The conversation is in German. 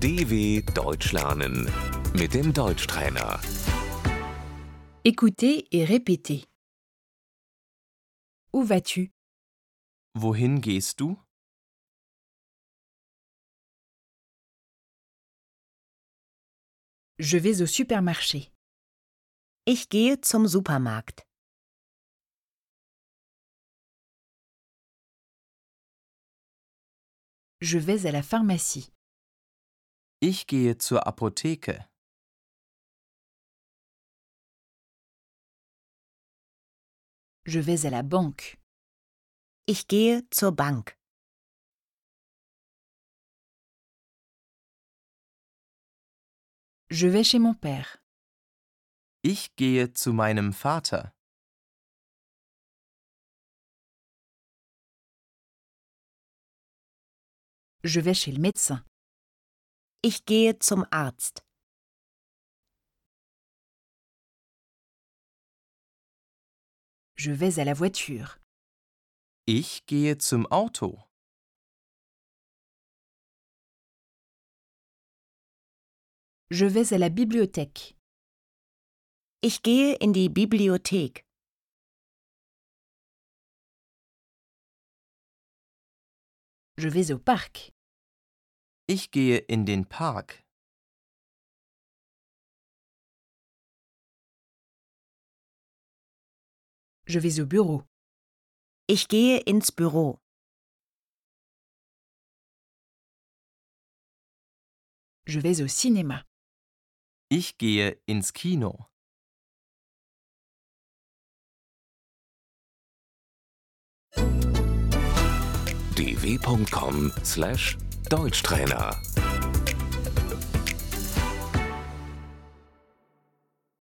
DW Deutsch lernen mit dem Deutschtrainer. Écoutez et répétez. Où vas-tu? Wohin gehst du? Je vais au supermarché. Ich gehe zum Supermarkt. Je vais à la pharmacie. Ich gehe zur Apotheke. Je vais à la banque. Ich gehe zur Bank. Je vais chez mon père. Ich gehe zu meinem Vater. Je vais chez le médecin. Ich gehe zum Arzt. Je vais à la voiture. Ich gehe zum Auto. Je vais à la bibliothèque. Ich gehe in die Bibliothek. Je vais au parc. Ich gehe in den Park. Je vais au bureau. Ich gehe ins Büro. Je vais au cinéma. Ich gehe ins Kino. dw.com/Deutschtrainer